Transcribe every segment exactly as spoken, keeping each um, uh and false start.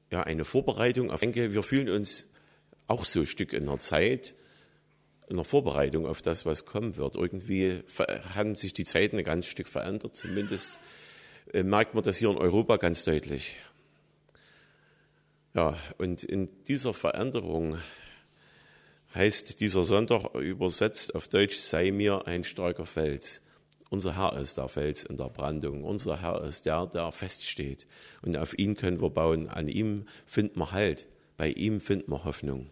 ja, eine Vorbereitung. Ich denke, wir fühlen uns auch so ein Stück in der Zeit, in der Vorbereitung auf das, was kommen wird. Irgendwie haben sich die Zeiten ein ganz Stück verändert. Zumindest äh, merkt man das hier in Europa ganz deutlich. Ja, und in dieser Veränderung heißt dieser Sonntag übersetzt auf Deutsch, sei mir ein starker Fels. Unser Herr ist der Fels in der Brandung. Unser Herr ist der, der feststeht. Und auf ihn können wir bauen. An ihm finden wir Halt. Bei ihm finden wir Hoffnung.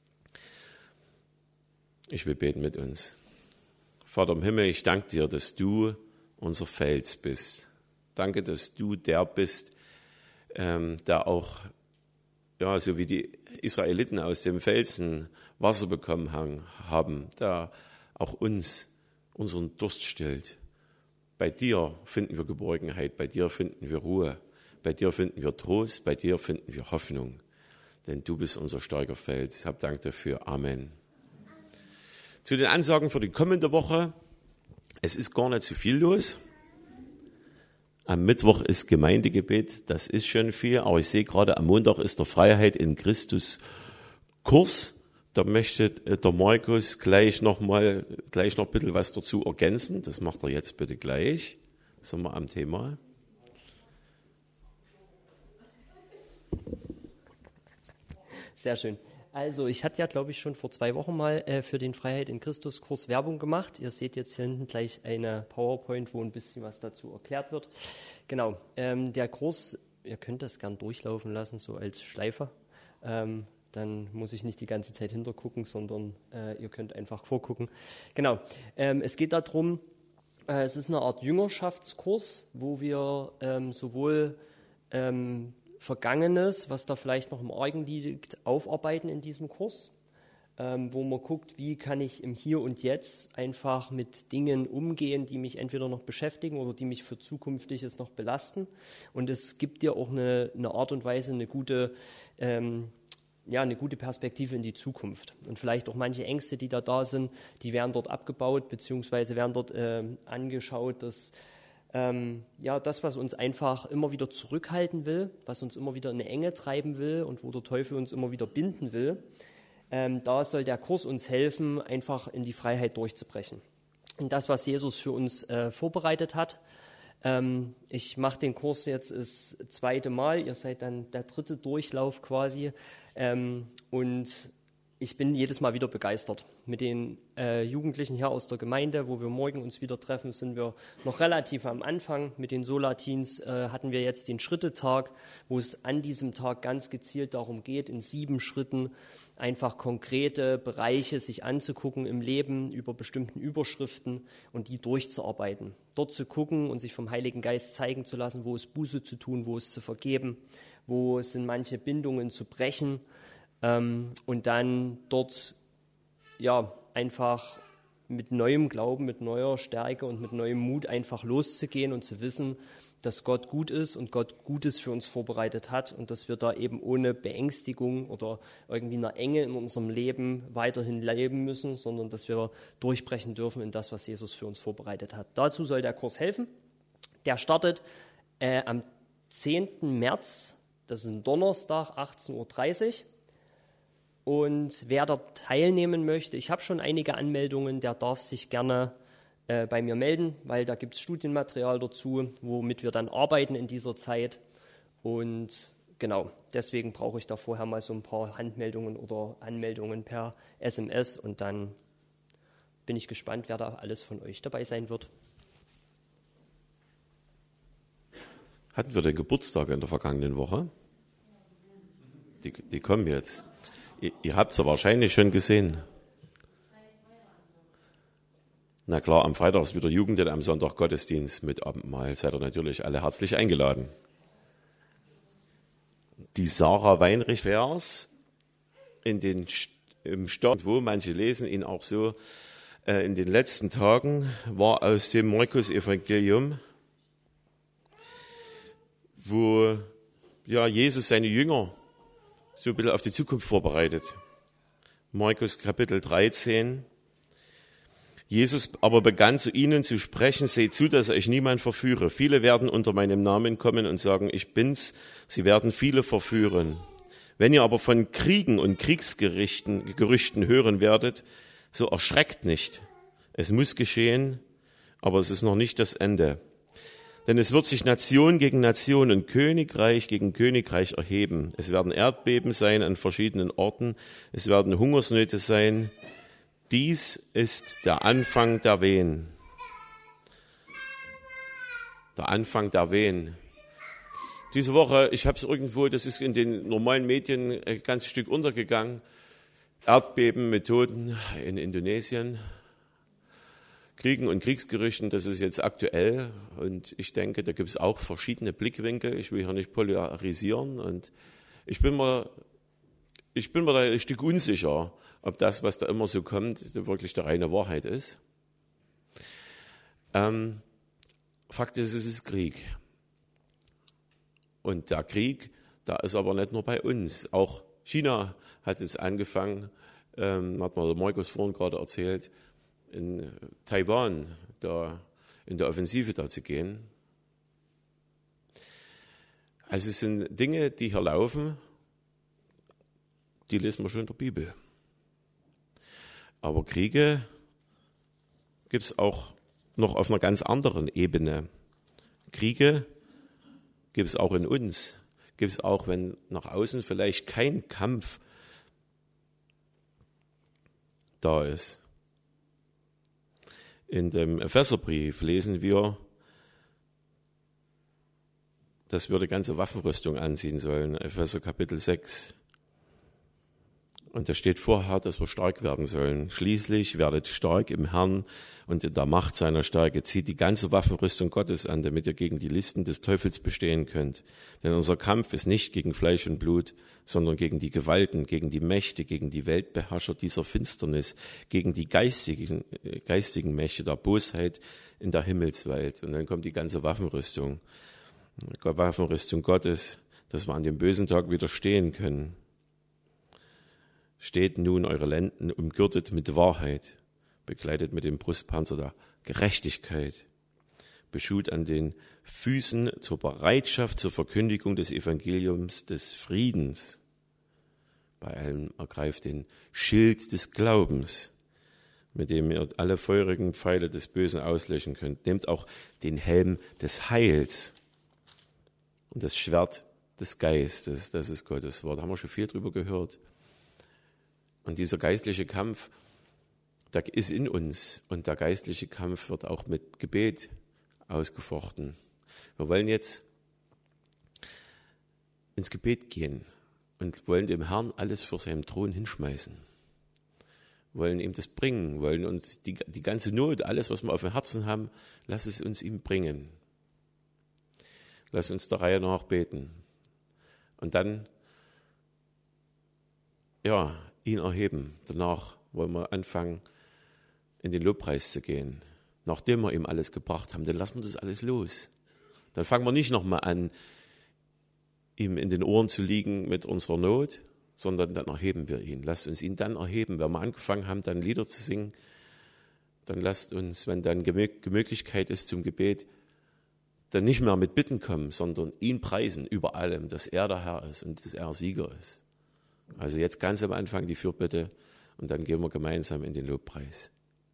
Ich will beten mit uns. Vater im Himmel, ich danke dir, dass du unser Fels bist. Danke, dass du der bist, ähm, der auch, ja, so wie die Israeliten aus dem Felsen Wasser bekommen haben, der auch uns, unseren Durst stillt. Bei dir finden wir Geborgenheit, bei dir finden wir Ruhe, bei dir finden wir Trost, bei dir finden wir Hoffnung. Denn du bist unser starker Fels. Hab Dank dafür. Amen. Zu den Ansagen für die kommende Woche. Es ist gar nicht so viel los. Am Mittwoch ist Gemeindegebet, das ist schon viel. Aber ich sehe gerade, am Montag ist der Freiheit in Christus Kurs. Da möchte der Markus gleich noch mal, gleich noch ein bisschen was dazu ergänzen. Das macht er jetzt bitte gleich. Sind wir am Thema. Sehr schön. Also ich hatte ja, glaube ich, schon vor zwei Wochen mal äh, für den Freiheit in Christus Kurs Werbung gemacht. Ihr seht jetzt hier hinten gleich eine PowerPoint, wo ein bisschen was dazu erklärt wird. Genau, ähm, der Kurs, ihr könnt das gern durchlaufen lassen, so als Schleifer. Ähm, dann muss ich nicht die ganze Zeit hintergucken, sondern äh, ihr könnt einfach vorgucken. Genau, ähm, es geht darum, äh, es ist eine Art Jüngerschaftskurs, wo wir ähm, sowohl ähm, Vergangenes, was da vielleicht noch im Argen liegt, aufarbeiten in diesem Kurs, ähm, wo man guckt, wie kann ich im Hier und Jetzt einfach mit Dingen umgehen, die mich entweder noch beschäftigen oder die mich für Zukünftiges noch belasten. Und es gibt dir auch eine, eine Art und Weise, eine gute, ähm, ja, eine gute Perspektive in die Zukunft. Und vielleicht auch manche Ängste, die da da sind, die werden dort abgebaut, beziehungsweise werden dort ähm, angeschaut, dass Ähm, ja, das, was uns einfach immer wieder zurückhalten will, was uns immer wieder in eine Enge treiben will und wo der Teufel uns immer wieder binden will, ähm, da soll der Kurs uns helfen, einfach in die Freiheit durchzubrechen. Und das, was Jesus für uns äh, vorbereitet hat, ähm, ich mache den Kurs jetzt das zweite Mal, ihr seid dann der dritte Durchlauf quasi, ähm, und ich bin jedes Mal wieder begeistert. Mit den äh, Jugendlichen hier aus der Gemeinde, wo wir morgen uns wieder treffen, sind wir noch relativ am Anfang. Mit den Sola-Teens äh, hatten wir jetzt den Schrittetag, wo es an diesem Tag ganz gezielt darum geht, in sieben Schritten einfach konkrete Bereiche sich anzugucken im Leben über bestimmten Überschriften und die durchzuarbeiten. Dort zu gucken und sich vom Heiligen Geist zeigen zu lassen, wo es Buße zu tun, wo es zu vergeben, wo es sind manche Bindungen zu brechen. Und dann dort ja einfach mit neuem Glauben, mit neuer Stärke und mit neuem Mut einfach loszugehen und zu wissen, dass Gott gut ist und Gott Gutes für uns vorbereitet hat und dass wir da eben ohne Beängstigung oder irgendwie einer Enge in unserem Leben weiterhin leben müssen, sondern dass wir durchbrechen dürfen in das, was Jesus für uns vorbereitet hat. Dazu soll der Kurs helfen. Der startet äh, am zehnten März, das ist ein Donnerstag, achtzehn Uhr dreißig. Und wer dort teilnehmen möchte, ich habe schon einige Anmeldungen, der darf sich gerne äh, bei mir melden, weil da gibt es Studienmaterial dazu, womit wir dann arbeiten in dieser Zeit. Und genau, deswegen brauche ich da vorher mal so ein paar Handmeldungen oder Anmeldungen per S M S und dann bin ich gespannt, wer da alles von euch dabei sein wird. Hatten wir den Geburtstag in der vergangenen Woche? Die, die kommen jetzt. Ihr, ihr habt es ja wahrscheinlich schon gesehen. Na klar, am Freitag ist wieder Jugend und am Sonntag Gottesdienst mit Abendmahl. Seid ihr natürlich alle herzlich eingeladen. Die Sarah Weinrich-Vers in den im Stand, wo manche lesen ihn auch so, äh, in den letzten Tagen war aus dem Markus-Evangelium, wo ja, Jesus seine Jünger so ein bisschen auf die Zukunft vorbereitet. Markus Kapitel dreizehn. Jesus aber begann zu ihnen zu sprechen, seht zu, dass euch niemand verführe. Viele werden unter meinem Namen kommen und sagen, ich bin's. Sie werden viele verführen. Wenn ihr aber von Kriegen und Kriegsgerüchten Gerüchten hören werdet, so erschreckt nicht. Es muss geschehen, aber es ist noch nicht das Ende. Denn es wird sich Nation gegen Nation und Königreich gegen Königreich erheben. Es werden Erdbeben sein an verschiedenen Orten. Es werden Hungersnöte sein. Dies ist der Anfang der Wehen. Der Anfang der Wehen. Diese Woche, ich habe es irgendwo, das ist in den normalen Medien ein ganzes Stück untergegangen, Erdbebenmethoden in Indonesien, Kriegen und Kriegsgerüchten, das ist jetzt aktuell und ich denke, da gibt es auch verschiedene Blickwinkel. Ich will hier nicht polarisieren und ich bin mir, ich bin mir da ein Stück unsicher, ob das, was da immer so kommt, wirklich die reine Wahrheit ist. Ähm, Fakt ist, es ist Krieg. Und der Krieg, da ist aber nicht nur bei uns. Auch China hat jetzt angefangen, ähm, hat mir der Markus vorhin gerade erzählt, in Taiwan da in der Offensive da zu gehen. Also es sind Dinge, die hier laufen, die lesen wir schon in der Bibel. Aber Kriege gibt es auch noch auf einer ganz anderen Ebene. Kriege gibt es auch in uns, gibt es auch, wenn nach außen vielleicht kein Kampf da ist. In dem Epheserbrief lesen wir, dass wir die ganze Waffenrüstung anziehen sollen, Epheser Kapitel sechs. Und da steht vorher, dass wir stark werden sollen. Schließlich werdet stark im Herrn und in der Macht seiner Stärke. Zieht die ganze Waffenrüstung Gottes an, damit ihr gegen die Listen des Teufels bestehen könnt. Denn unser Kampf ist nicht gegen Fleisch und Blut, sondern gegen die Gewalten, gegen die Mächte, gegen die Weltbeherrscher dieser Finsternis, gegen die geistigen, geistigen Mächte der Bosheit in der Himmelswelt. Und dann kommt die ganze Waffenrüstung. Waffenrüstung Gottes, dass wir an dem bösen Tag widerstehen können. Steht nun eure Lenden umgürtet mit Wahrheit, bekleidet mit dem Brustpanzer der Gerechtigkeit, beschut an den Füßen zur Bereitschaft zur Verkündigung des Evangeliums des Friedens. Bei allem ergreift den Schild des Glaubens, mit dem ihr alle feurigen Pfeile des Bösen auslöschen könnt. Nehmt auch den Helm des Heils und das Schwert des Geistes, das ist Gottes Wort. Da haben wir schon viel drüber gehört. Und dieser geistliche Kampf, der ist in uns. Und der geistliche Kampf wird auch mit Gebet ausgefochten. Wir wollen jetzt ins Gebet gehen und wollen dem Herrn alles vor seinem Thron hinschmeißen. Wollen ihm das bringen, wollen uns die, die ganze Not, alles, was wir auf dem Herzen haben, lass es uns ihm bringen. Lass uns der Reihe nach beten. Und dann, ja, ihn erheben. Danach wollen wir anfangen, in den Lobpreis zu gehen. Nachdem wir ihm alles gebracht haben, dann lassen wir das alles los. Dann fangen wir nicht nochmal an, ihm in den Ohren zu liegen mit unserer Not, sondern dann erheben wir ihn. Lasst uns ihn dann erheben. Wenn wir angefangen haben, dann Lieder zu singen, dann lasst uns, wenn dann die Möglichkeit ist zum Gebet, dann nicht mehr mit Bitten kommen, sondern ihn preisen über allem, dass er der Herr ist und dass er Sieger ist. Also jetzt ganz am Anfang die Fürbitte und dann gehen wir gemeinsam in den Lobpreis.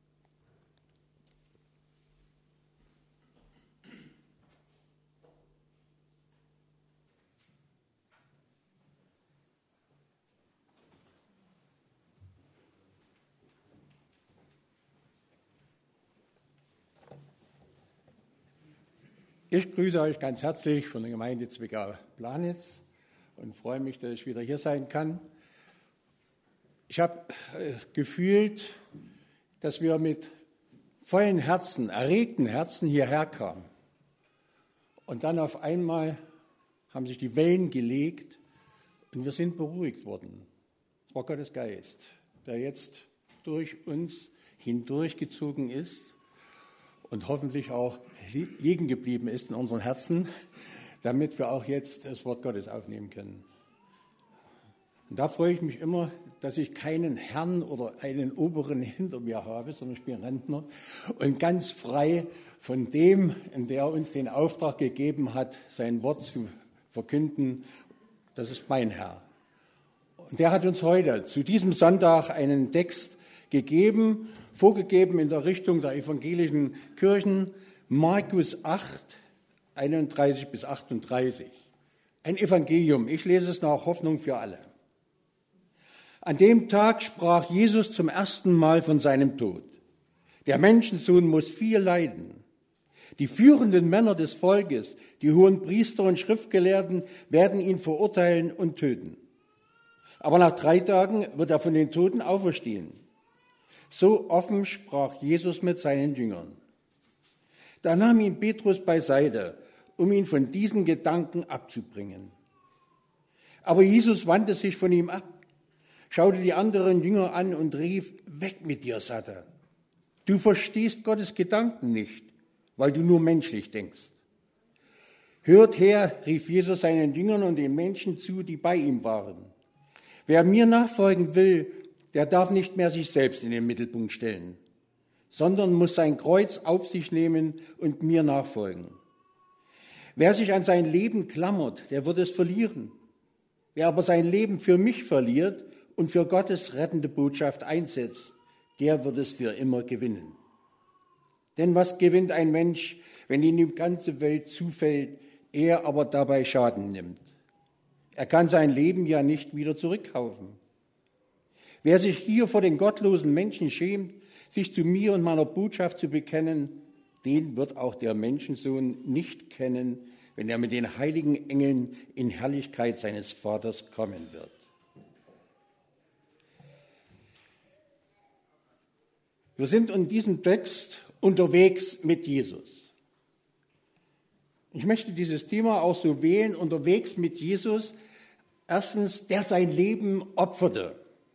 Ich grüße euch ganz herzlich von der Gemeinde Zwickau-Planitz und freue mich, dass ich wieder hier sein kann. Ich habe äh, gefühlt, dass wir mit vollen Herzen, erregten Herzen hierher kamen. Und dann auf einmal haben sich die Wellen gelegt und wir sind beruhigt worden. Es war Gottes Geist, der jetzt durch uns hindurchgezogen ist und hoffentlich auch liegen geblieben ist in unseren Herzen, damit wir auch jetzt das Wort Gottes aufnehmen können. Und da freue ich mich immer, dass ich keinen Herrn oder einen Oberen hinter mir habe, sondern ich bin Rentner und ganz frei von dem, der uns den Auftrag gegeben hat, sein Wort zu verkünden, das ist mein Herr. Und der hat uns heute zu diesem Sonntag einen Text gegeben, vorgegeben in der Richtung der evangelischen Kirchen, Markus acht, einunddreißig bis achtunddreißig. Ein Evangelium, ich lese es nach Hoffnung für alle. An dem Tag sprach Jesus zum ersten Mal von seinem Tod. Der Menschensohn muss viel leiden. Die führenden Männer des Volkes, die hohen Priester und Schriftgelehrten, werden ihn verurteilen und töten. Aber nach drei Tagen wird er von den Toten auferstehen. So offen sprach Jesus mit seinen Jüngern. Da nahm ihn Petrus beiseite, um ihn von diesen Gedanken abzubringen. Aber Jesus wandte sich von ihm ab, schaute die anderen Jünger an und rief, weg mit dir, Satan. Du verstehst Gottes Gedanken nicht, weil du nur menschlich denkst. Hört her, rief Jesus seinen Jüngern und den Menschen zu, die bei ihm waren. Wer mir nachfolgen will, der darf nicht mehr sich selbst in den Mittelpunkt stellen, sondern muss sein Kreuz auf sich nehmen und mir nachfolgen. Wer sich an sein Leben klammert, der wird es verlieren. Wer aber sein Leben für mich verliert und für Gottes rettende Botschaft einsetzt, der wird es für immer gewinnen. Denn was gewinnt ein Mensch, wenn ihm die ganze Welt zufällt, er aber dabei Schaden nimmt? Er kann sein Leben ja nicht wieder zurückkaufen. Wer sich hier vor den gottlosen Menschen schämt, sich zu mir und meiner Botschaft zu bekennen, den wird auch der Menschensohn nicht kennen, wenn er mit den heiligen Engeln in Herrlichkeit seines Vaters kommen wird. Wir sind in diesem Text unterwegs mit Jesus. Ich möchte dieses Thema auch so wählen, unterwegs mit Jesus. Erstens, der sein Leben opferte.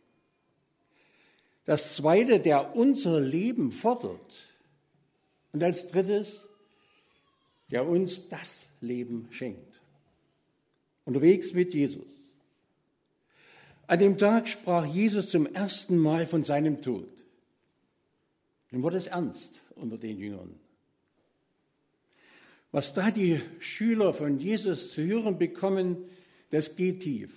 Das Zweite, der unser Leben fordert. Und als Drittes, der uns das Leben schenkt. Unterwegs mit Jesus. An dem Tag sprach Jesus zum ersten Mal von seinem Tod. Nun wurde es ernst unter den Jüngern. Was da die Schüler von Jesus zu hören bekommen, das geht tief.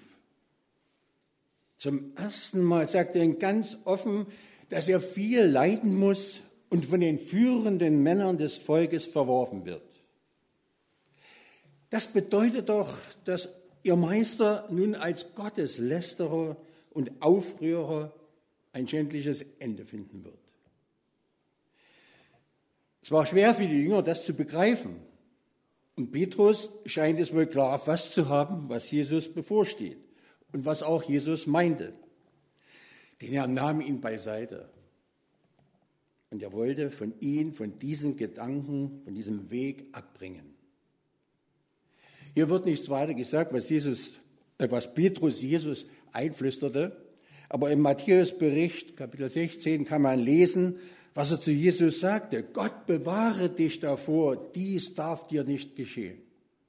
Zum ersten Mal sagt er ihnen ganz offen, dass er viel leiden muss und von den führenden Männern des Volkes verworfen wird. Das bedeutet doch, dass ihr Meister nun als Gotteslästerer und Aufrührer ein schändliches Ende finden wird. Es war schwer für die Jünger, das zu begreifen. Und Petrus scheint es wohl klar erfasst zu haben, was Jesus bevorsteht und was auch Jesus meinte. Denn er nahm ihn beiseite. Und er wollte von ihm, von diesen Gedanken, von diesem Weg abbringen. Hier wird nichts weiter gesagt, was, Jesus, äh, was Petrus Jesus einflüsterte. Aber im Matthäus-Bericht, Kapitel sechzehn, kann man lesen, was er zu Jesus sagte. Gott bewahre dich davor, dies darf dir nicht geschehen.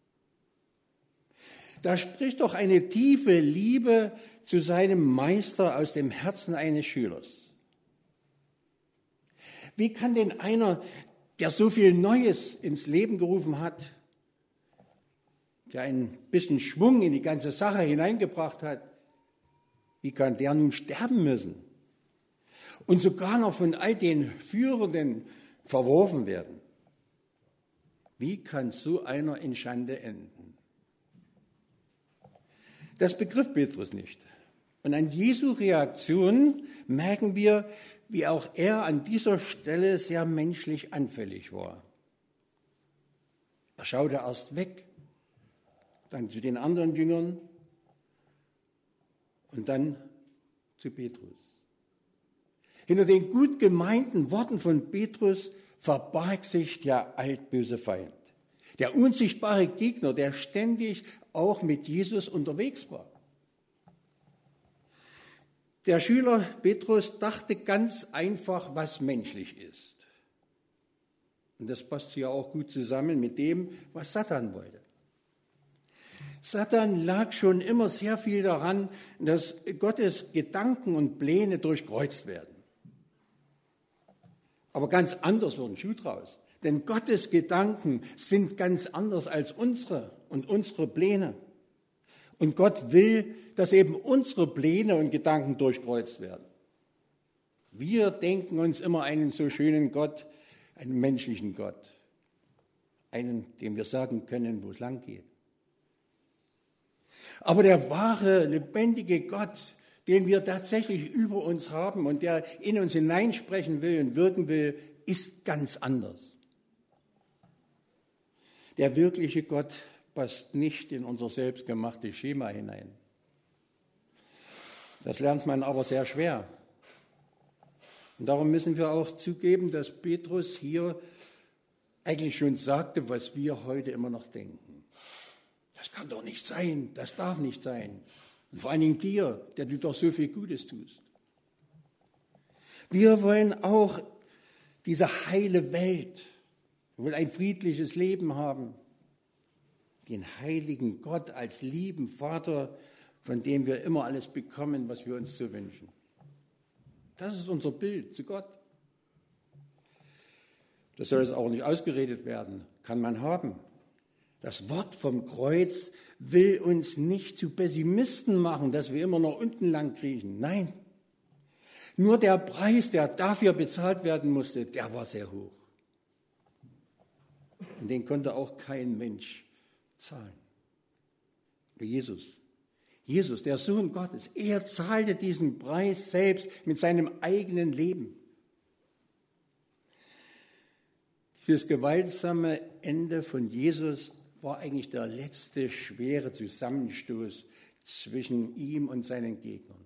Da spricht doch eine tiefe Liebe zu seinem Meister aus dem Herzen eines Schülers. Wie kann denn einer, der so viel Neues ins Leben gerufen hat, der ein bisschen Schwung in die ganze Sache hineingebracht hat, wie kann der nun sterben müssen? Und sogar noch von all den Führenden verworfen werden. Wie kann so einer in Schande enden? Das begriff Petrus nicht. Und an Jesu Reaktion merken wir, wie auch er an dieser Stelle sehr menschlich anfällig war. Er schaute erst weg, dann zu den anderen Jüngern und dann zu Petrus. Hinter den gut gemeinten Worten von Petrus verbarg sich der altböse Feind, der unsichtbare Gegner, der ständig auch mit Jesus unterwegs war. Der Schüler Petrus dachte ganz einfach, was menschlich ist. Und das passt ja auch gut zusammen mit dem, was Satan wollte. Satan lag schon immer sehr viel daran, dass Gottes Gedanken und Pläne durchkreuzt werden. Aber ganz anders wird ein Schuh draus. Denn Gottes Gedanken sind ganz anders als unsere und unsere Pläne. Und Gott will, dass eben unsere Pläne und Gedanken durchkreuzt werden. Wir denken uns immer einen so schönen Gott, einen menschlichen Gott, einen, dem wir sagen können, wo es lang geht. Aber der wahre, lebendige Gott, den wir tatsächlich über uns haben und der in uns hineinsprechen will und wirken will, ist ganz anders. Der wirkliche Gott passt nicht in unser selbstgemachtes Schema hinein. Das lernt man aber sehr schwer. Und darum müssen wir auch zugeben, dass Petrus hier eigentlich schon sagte, was wir heute immer noch denken. Das kann doch nicht sein, das darf nicht sein. Und vor allen Dingen dir, der du doch so viel Gutes tust. Wir wollen auch diese heile Welt, wir wollen ein friedliches Leben haben, den heiligen Gott als lieben Vater, von dem wir immer alles bekommen, was wir uns so wünschen. Das ist unser Bild zu Gott. Das soll jetzt auch nicht ausgeredet werden, kann man haben. Das Wort vom Kreuz will uns nicht zu Pessimisten machen, dass wir immer noch unten lang kriechen. Nein, nur der Preis, der dafür bezahlt werden musste, der war sehr hoch. Und den konnte auch kein Mensch zahlen. Nur Jesus. Jesus, der Sohn Gottes, er zahlte diesen Preis selbst mit seinem eigenen Leben. Das gewaltsame Ende von Jesus war eigentlich der letzte schwere Zusammenstoß zwischen ihm und seinen Gegnern.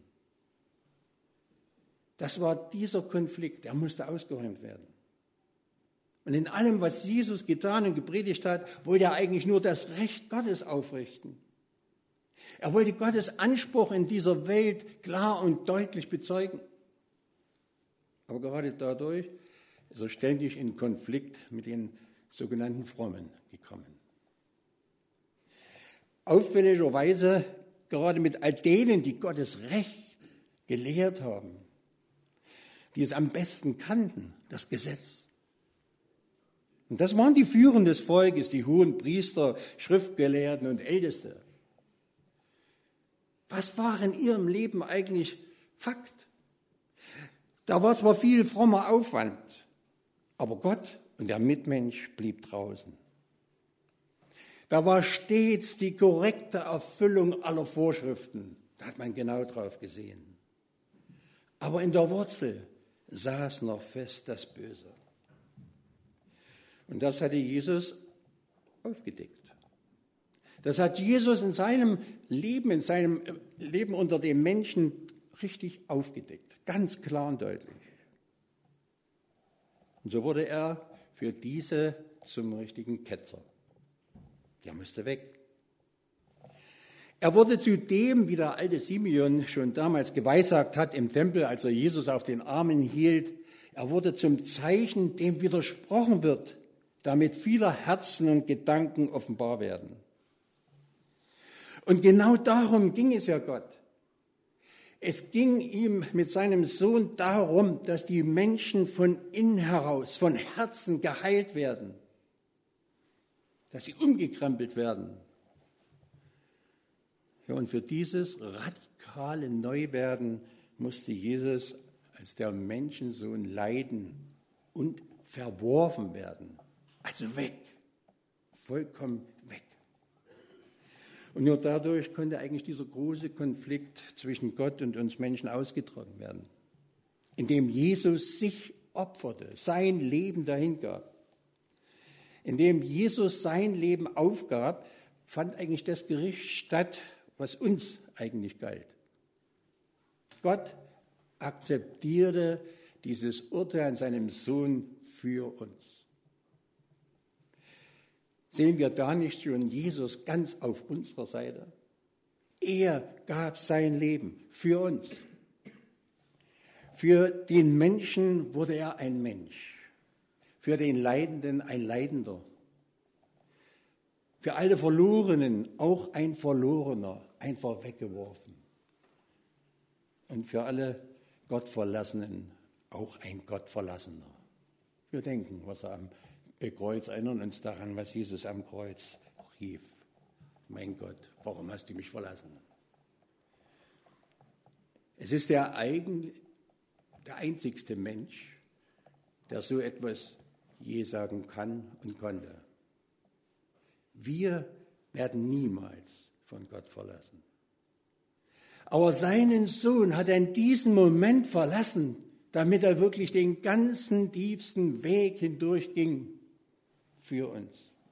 Das war dieser Konflikt, der musste ausgeräumt werden. Und in allem, was Jesus getan und gepredigt hat, wollte er eigentlich nur das Recht Gottes aufrichten. Er wollte Gottes Anspruch in dieser Welt klar und deutlich bezeugen. Aber gerade dadurch ist er ständig in Konflikt mit den sogenannten Frommen gekommen. Auffälligerweise gerade mit all denen, die Gottes Recht gelehrt haben, die es am besten kannten, das Gesetz. Und das waren die Führer des Volkes, die hohen Priester, Schriftgelehrten und Älteste. Was war in ihrem Leben eigentlich Fakt? Da war zwar viel frommer Aufwand, aber Gott und der Mitmensch blieb draußen. Da war stets die korrekte Erfüllung aller Vorschriften. Da hat man genau drauf gesehen. Aber in der Wurzel saß noch fest das Böse. Und das hatte Jesus aufgedeckt. Das hat Jesus in seinem Leben, in seinem Leben unter den Menschen richtig aufgedeckt. Ganz klar und deutlich. Und so wurde er für diese zum richtigen Ketzer. Der musste weg. Er wurde zu dem, wie der alte Simeon schon damals geweissagt hat im Tempel, als er Jesus auf den Armen hielt, er wurde zum Zeichen, dem widersprochen wird, damit vieler Herzen und Gedanken offenbar werden. Und genau darum ging es ja Gott. Es ging ihm mit seinem Sohn darum, dass die Menschen von innen heraus, von Herzen geheilt werden, dass sie umgekrempelt werden. Ja, und für dieses radikale Neuwerden musste Jesus als der Menschensohn leiden und verworfen werden. Also weg, vollkommen weg. Und nur dadurch konnte eigentlich dieser große Konflikt zwischen Gott und uns Menschen ausgetragen werden, indem Jesus sich opferte, sein Leben dahingab. Indem Jesus sein Leben aufgab, fand eigentlich das Gericht statt, was uns eigentlich galt. Gott akzeptierte dieses Urteil an seinem Sohn für uns. Sehen wir da nicht schon Jesus ganz auf unserer Seite? Er gab sein Leben für uns. Für den Menschen wurde er ein Mensch. Für den Leidenden ein Leidender. Für alle Verlorenen auch ein Verlorener, einfach weggeworfen. Und für alle Gottverlassenen auch ein Gottverlassener. Wir denken, was er am Kreuz, erinnern uns daran, was Jesus am Kreuz rief. mein Gott, warum hast du mich verlassen? Es ist der, eigen, der einzigste Mensch, der so etwas je sagen kann und konnte. Wir werden niemals von Gott verlassen. Aber seinen Sohn hat er in diesem Moment verlassen, damit er wirklich den ganzen tiefsten Weg hindurch ging für uns.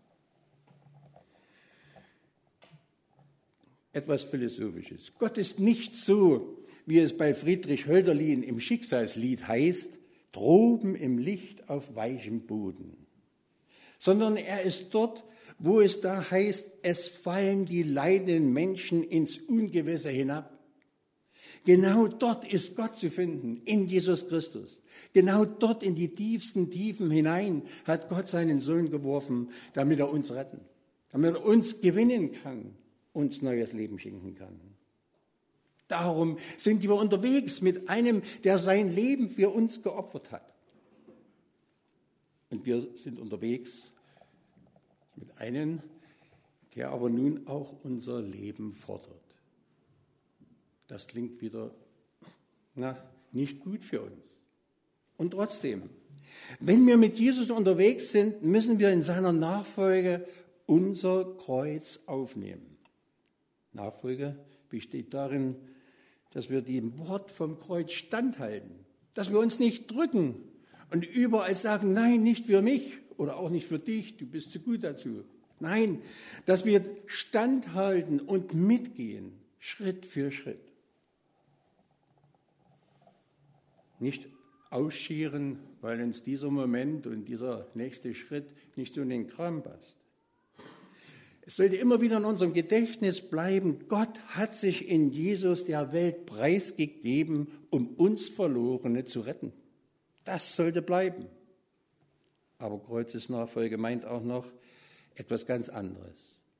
Etwas Philosophisches. Gott ist nicht so, wie es bei Friedrich Hölderlin im Schicksalslied heißt, droben im Licht auf weichem Boden, sondern er ist dort, wo es da heißt, es fallen die leidenden Menschen ins Ungewisse hinab. Genau dort ist Gott zu finden, in Jesus Christus. Genau dort in die tiefsten Tiefen hinein hat Gott seinen Sohn geworfen, damit er uns retten, damit er uns gewinnen kann, uns neues Leben schenken kann. Darum sind wir unterwegs mit einem, der sein Leben für uns geopfert hat. Und wir sind unterwegs mit einem, der aber nun auch unser Leben fordert. Das klingt wieder na, nicht gut für uns. Und trotzdem, wenn wir mit Jesus unterwegs sind, müssen wir in seiner Nachfolge unser Kreuz aufnehmen. Nachfolge besteht darin, dass wir dem Wort vom Kreuz standhalten, dass wir uns nicht drücken und überall sagen, nein, nicht für mich oder auch nicht für dich, du bist zu gut dazu. Nein, dass wir standhalten und mitgehen, Schritt für Schritt. Nicht ausscheren, weil uns dieser Moment und dieser nächste Schritt nicht so in den Kram passt. Es sollte immer wieder in unserem Gedächtnis bleiben, Gott hat sich in Jesus der Welt preisgegeben, um uns Verlorene zu retten. Das sollte bleiben. Aber Kreuzesnachfolge meint auch noch etwas ganz anderes.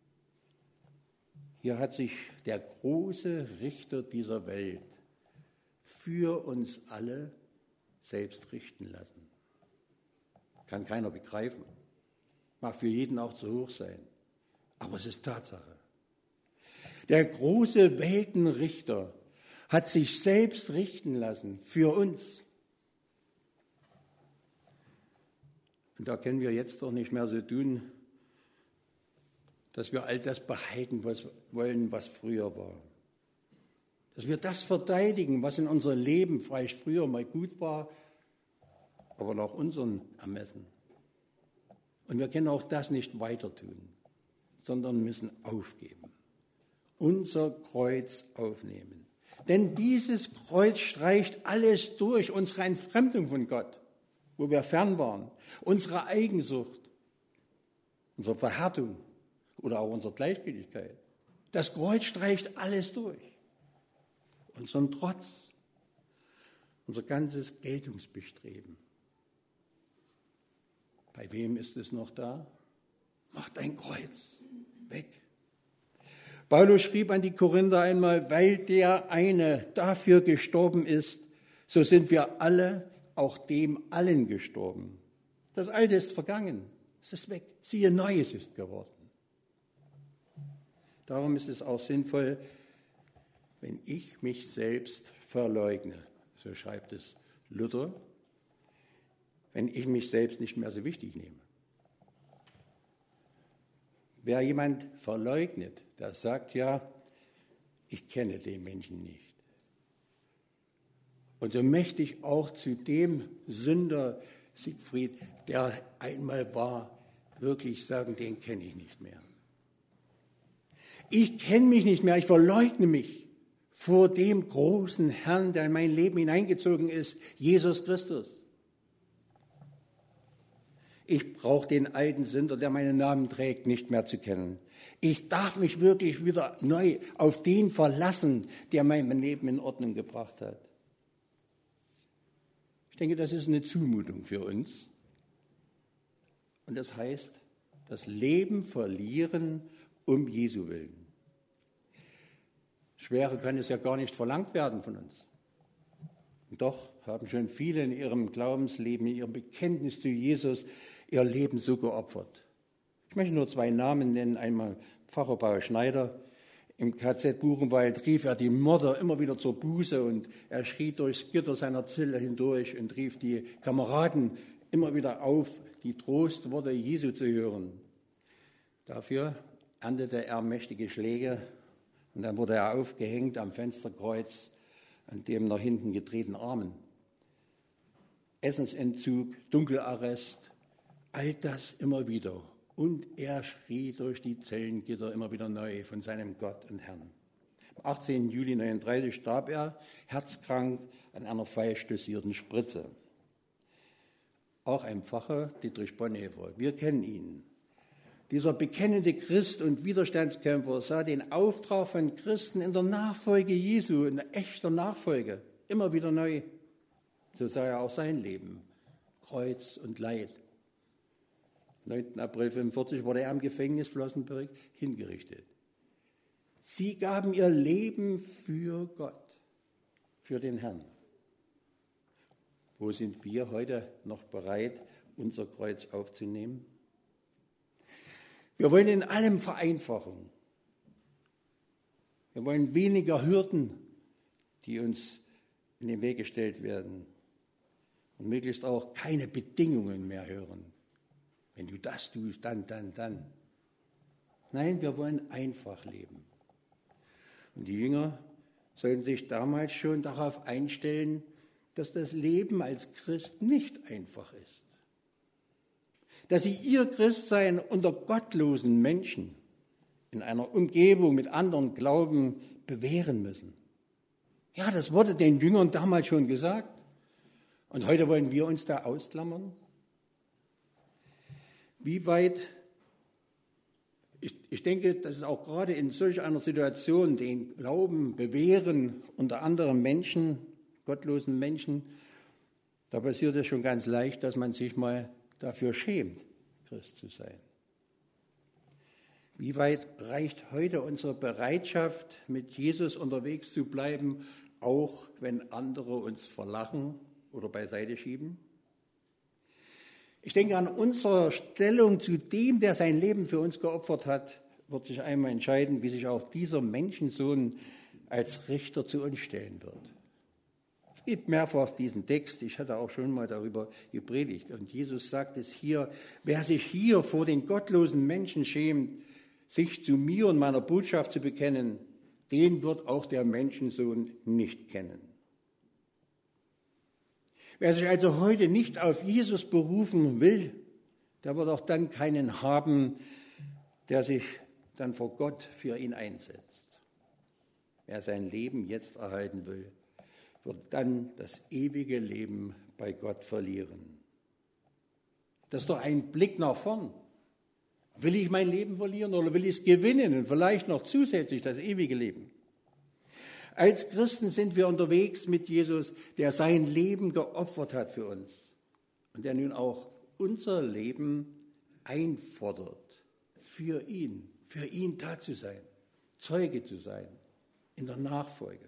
Hier hat sich der große Richter dieser Welt für uns alle selbst richten lassen. Kann keiner begreifen. Mag für jeden auch zu hoch sein. Aber es ist Tatsache. Der große Weltenrichter hat sich selbst richten lassen für uns. Und da können wir jetzt doch nicht mehr so tun, dass wir all das behalten was wollen, was früher war. Dass wir das verteidigen, was in unserem Leben vielleicht früher mal gut war, aber nach unserem Ermessen. Und wir können auch das nicht weiter tun, sondern müssen aufgeben. Unser Kreuz aufnehmen. Denn dieses Kreuz streicht alles durch, unsere Entfremdung von Gott, wo wir fern waren, unsere Eigensucht, unsere Verhärtung oder auch unsere Gleichgültigkeit. Das Kreuz streicht alles durch. Unseren Trotz, unser ganzes Geltungsbestreben. Bei wem ist es noch da? Mach dein Kreuz weg. Paulus schrieb an die Korinther einmal, weil der eine dafür gestorben ist, so sind wir alle auch dem allen gestorben. Das Alte ist vergangen, es ist weg, siehe, Neues ist geworden. Darum ist es auch sinnvoll, wenn ich mich selbst verleugne, so schreibt es Luther, wenn ich mich selbst nicht mehr so wichtig nehme. Wer jemand verleugnet, der sagt ja, ich kenne den Menschen nicht. Und so möchte ich auch zu dem Sünder Siegfried, der einmal war, wirklich sagen, den kenne ich nicht mehr. Ich kenne mich nicht mehr, ich verleugne mich vor dem großen Herrn, der in mein Leben hineingezogen ist, Jesus Christus. Ich brauche den alten Sünder, der meinen Namen trägt, nicht mehr zu kennen. Ich darf mich wirklich wieder neu auf den verlassen, der mein Leben in Ordnung gebracht hat. Ich denke, das ist eine Zumutung für uns. Und das heißt, das Leben verlieren um Jesu willen. Schwerer kann es ja gar nicht verlangt werden von uns. Und doch haben schon viele in ihrem Glaubensleben, in ihrem Bekenntnis zu Jesus ihr Leben so geopfert. Ich möchte nur zwei Namen nennen, einmal Pfarrer Paul Schneider im K Z Buchenwald, rief er die Mörder immer wieder zur Buße und er schrie durchs Gitter seiner Zelle hindurch und rief die Kameraden immer wieder auf, die Trostworte Jesu zu hören. Dafür erntete er mächtige Schläge und dann wurde er aufgehängt am Fensterkreuz an dem nach hinten gedrehten Armen. Essensentzug, Dunkelarrest, all das immer wieder. Und er schrie durch die Zellengitter immer wieder neu von seinem Gott und Herrn. Am achtzehnten Juli neunzehnhundertneununddreißig starb er, herzkrank, an einer feilstößierten Spritze. Auch ein Pfarrer, Dietrich Bonhoeffer, wir kennen ihn. Dieser bekennende Christ und Widerstandskämpfer sah den Auftrag von Christen in der Nachfolge Jesu, in echter Nachfolge, immer wieder neu. So sah er auch sein Leben, Kreuz und Leid. neunten April neunzehnhundertfünfundvierzig wurde er im Gefängnis Flossenbürg hingerichtet. Sie gaben ihr Leben für Gott, für den Herrn. Wo sind wir heute noch bereit, unser Kreuz aufzunehmen? Wir wollen in allem Vereinfachung. Wir wollen weniger Hürden, die uns in den Weg gestellt werden. Und möglichst auch keine Bedingungen mehr hören. Wenn du das tust, dann, dann, dann. Nein, wir wollen einfach leben. Und die Jünger sollten sich damals schon darauf einstellen, dass das Leben als Christ nicht einfach ist. Dass sie ihr Christsein unter gottlosen Menschen in einer Umgebung mit anderen Glauben bewähren müssen. Ja, das wurde den Jüngern damals schon gesagt. Und heute wollen wir uns da ausklammern? Wie weit, ich, ich denke, dass es auch gerade in solch einer Situation den Glauben bewähren unter anderen Menschen, gottlosen Menschen, da passiert es schon ganz leicht, dass man sich mal dafür schämt, Christ zu sein. Wie weit reicht heute unsere Bereitschaft, mit Jesus unterwegs zu bleiben, auch wenn andere uns verlachen oder beiseite schieben? Ich denke, an unserer Stellung zu dem, der sein Leben für uns geopfert hat, wird sich einmal entscheiden, wie sich auch dieser Menschensohn als Richter zu uns stellen wird. Es gibt mehrfach diesen Text, ich hatte auch schon mal darüber gepredigt. Und Jesus sagt es hier, wer sich hier vor den gottlosen Menschen schämt, sich zu mir und meiner Botschaft zu bekennen, den wird auch der Menschensohn nicht kennen. Wer sich also heute nicht auf Jesus berufen will, der wird auch dann keinen haben, der sich dann vor Gott für ihn einsetzt. Wer sein Leben jetzt erhalten will, wird dann das ewige Leben bei Gott verlieren. Das ist doch ein Blick nach vorn. Will ich mein Leben verlieren oder will ich es gewinnen und vielleicht noch zusätzlich das ewige Leben? Als Christen sind wir unterwegs mit Jesus, der sein Leben geopfert hat für uns und der nun auch unser Leben einfordert, für ihn, für ihn da zu sein, Zeuge zu sein in der Nachfolge.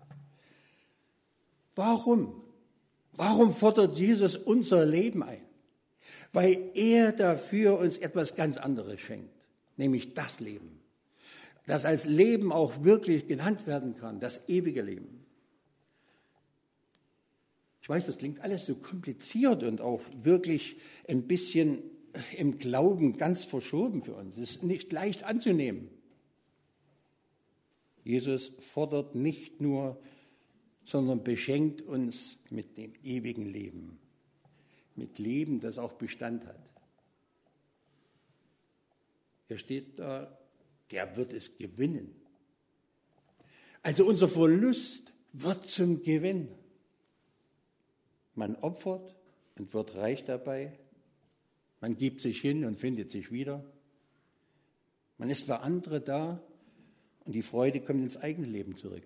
Warum? Warum fordert Jesus unser Leben ein? Weil er dafür uns etwas ganz anderes schenkt, nämlich das Leben, das als Leben auch wirklich genannt werden kann, das ewige Leben. Ich weiß, das klingt alles so kompliziert und auch wirklich ein bisschen im Glauben ganz verschoben für uns. Es ist nicht leicht anzunehmen. Jesus fordert nicht nur, sondern beschenkt uns mit dem ewigen Leben, mit Leben, das auch Bestand hat. Er steht da, der wird es gewinnen. Also unser Verlust wird zum Gewinn. Man opfert und wird reich dabei. Man gibt sich hin und findet sich wieder. Man ist für andere da und die Freude kommt ins eigene Leben zurück.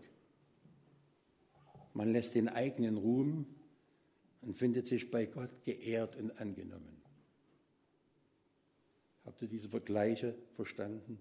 Man lässt den eigenen Ruhm und findet sich bei Gott geehrt und angenommen. Habt ihr diese Vergleiche verstanden?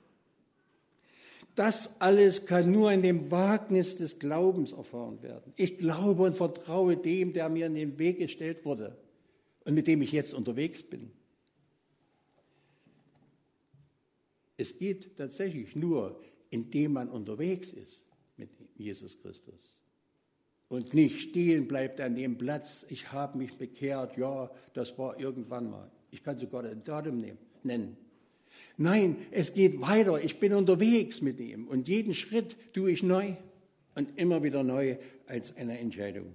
Das alles kann nur in dem Wagnis des Glaubens erfahren werden. Ich glaube und vertraue dem, der mir in den Weg gestellt wurde und mit dem ich jetzt unterwegs bin. Es geht tatsächlich nur, indem man unterwegs ist mit Jesus Christus. Und nicht stehen bleibt an dem Platz, ich habe mich bekehrt, ja, das war irgendwann mal. Ich kann sogar ein Datum nennen. Nein, es geht weiter, ich bin unterwegs mit ihm und jeden Schritt tue ich neu und immer wieder neu als eine Entscheidung.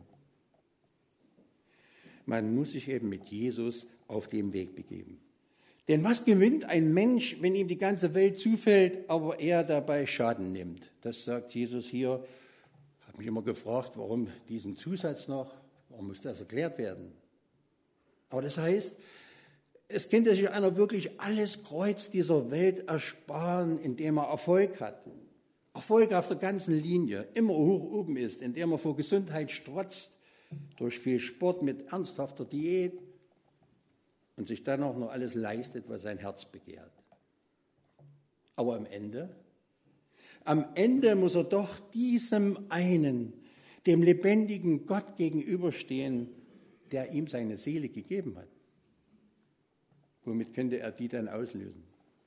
Man muss sich eben mit Jesus auf den Weg begeben. Denn was gewinnt ein Mensch, wenn ihm die ganze Welt zufällt, aber er dabei Schaden nimmt? Das sagt Jesus hier. Ich habe mich immer gefragt, warum diesen Zusatz noch, warum muss das erklärt werden? Aber das heißt, es könnte sich einer wirklich alles Kreuz dieser Welt ersparen, indem er Erfolg hat. Erfolg auf der ganzen Linie, immer hoch oben ist, indem er vor Gesundheit strotzt, durch viel Sport mit ernsthafter Diät und sich dann auch noch alles leistet, was sein Herz begehrt. Aber am Ende, am Ende muss er doch diesem einen, dem lebendigen Gott gegenüberstehen, der ihm seine Seele gegeben hat. Womit könnte er die dann auslösen?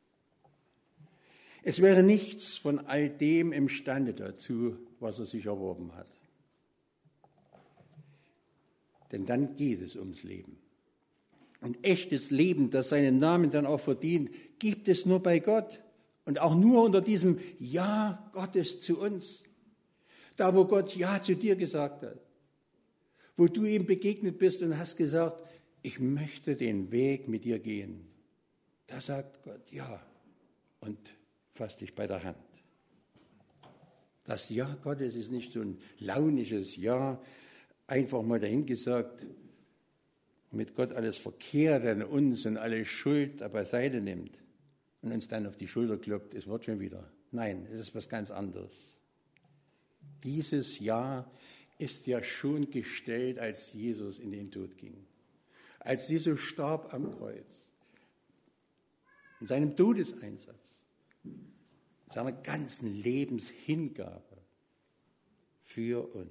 Es wäre nichts von all dem imstande dazu, was er sich erworben hat. Denn dann geht es ums Leben. Und echtes Leben, das seinen Namen dann auch verdient, gibt es nur bei Gott. Und auch nur unter diesem Ja Gottes zu uns. Da, wo Gott Ja zu dir gesagt hat. Wo du ihm begegnet bist und hast gesagt, ich möchte den Weg mit dir gehen. Da sagt Gott Ja und fasst dich bei der Hand. Das Ja Gottes ist nicht so ein launisches Ja, einfach mal dahingesagt, mit Gott alles verkehrt an uns und alle Schuld beiseite nimmt und uns dann auf die Schulter klopft, es wird schon wieder. Nein, es ist was ganz anderes. Dieses Ja ist ja schon gestellt, als Jesus in den Tod ging. Als Jesus starb am Kreuz. In seinem Todeseinsatz. In seiner ganzen Lebenshingabe für uns.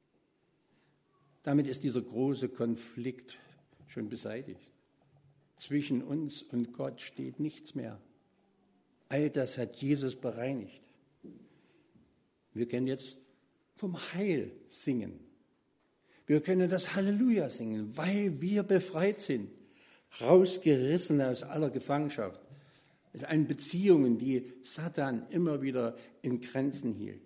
Damit ist dieser große Konflikt schon beseitigt. Zwischen uns und Gott steht nichts mehr. All das hat Jesus bereinigt. Wir können jetzt vom Heil singen. Wir können das Halleluja singen, weil wir befreit sind, rausgerissen aus aller Gefangenschaft, aus allen Beziehungen, die Satan immer wieder in Grenzen hielt.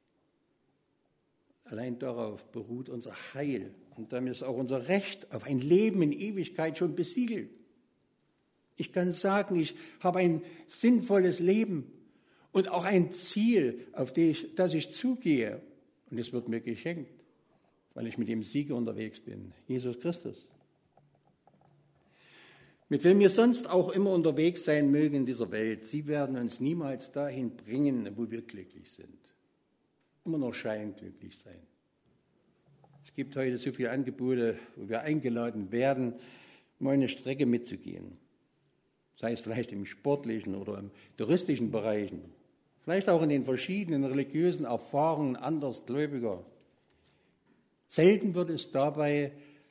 Allein darauf beruht unser Heil und damit ist auch unser Recht auf ein Leben in Ewigkeit schon besiegelt. Ich kann sagen, ich habe ein sinnvolles Leben und auch ein Ziel, auf das ich zugehe. Und es wird mir geschenkt, weil ich mit dem Sieger unterwegs bin, Jesus Christus. Mit wem wir sonst auch immer unterwegs sein mögen in dieser Welt, sie werden uns niemals dahin bringen, wo wir glücklich sind. Immer noch scheinglücklich sein. Es gibt heute so viele Angebote, wo wir eingeladen werden, mal eine Strecke mitzugehen. Sei es vielleicht im sportlichen oder im touristischen Bereichen. Vielleicht auch in den verschiedenen religiösen Erfahrungen andersgläubiger. Selten wird es dabei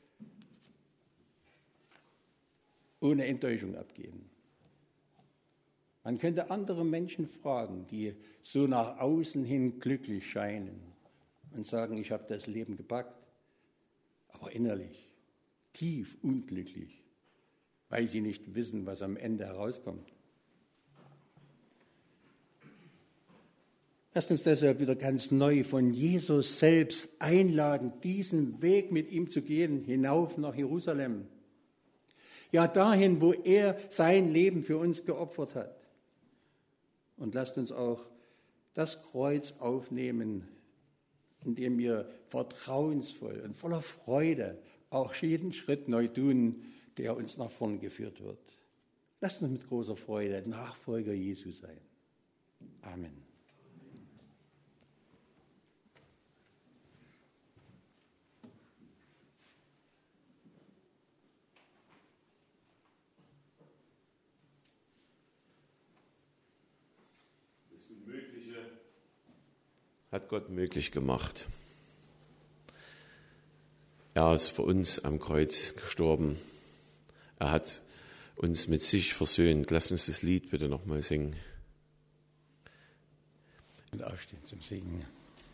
ohne Enttäuschung abgehen. Man könnte andere Menschen fragen, die so nach außen hin glücklich scheinen und sagen, ich habe das Leben gepackt, aber innerlich tief unglücklich, weil sie nicht wissen, was am Ende herauskommt. Lasst uns deshalb wieder ganz neu von Jesus selbst einladen, diesen Weg mit ihm zu gehen, hinauf nach Jerusalem. Ja, dahin, wo er sein Leben für uns geopfert hat. Und lasst uns auch das Kreuz aufnehmen, indem wir vertrauensvoll und voller Freude auch jeden Schritt neu tun, der uns nach vorn geführt wird. Lasst uns mit großer Freude Nachfolger Jesu sein. Amen. Hat Gott möglich gemacht. Er ist für uns am Kreuz gestorben. Er hat uns mit sich versöhnt. Lass uns das Lied bitte nochmal singen. Und aufstehen zum Segen.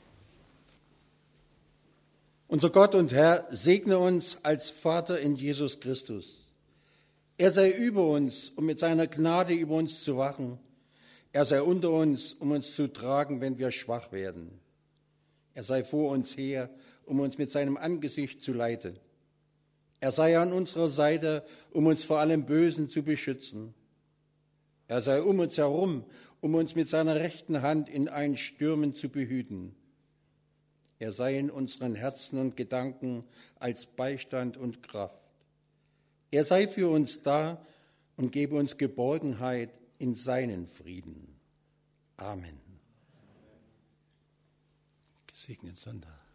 Unser Gott und Herr segne uns als Vater in Jesus Christus. Er sei über uns, um mit seiner Gnade über uns zu wachen. Er sei unter uns, um uns zu tragen, wenn wir schwach werden. Er sei vor uns her, um uns mit seinem Angesicht zu leiten. Er sei an unserer Seite, um uns vor allem Bösen zu beschützen. Er sei um uns herum, um uns mit seiner rechten Hand in allen Stürmen zu behüten. Er sei in unseren Herzen und Gedanken als Beistand und Kraft. Er sei für uns da und gebe uns Geborgenheit in seinen Frieden. Amen. Gesegneten Sonntag.